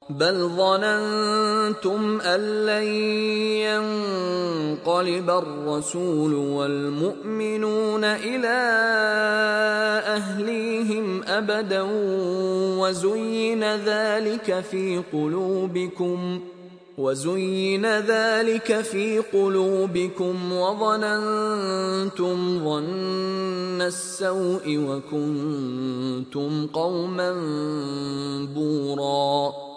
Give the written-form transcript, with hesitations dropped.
بل ظننتم أن لن ينقلب الرسول والمؤمنون إلى أهليهم أبدا وزين ذلك في قلوبكم وظننتم ظن السوء وكنتم قوما بوراً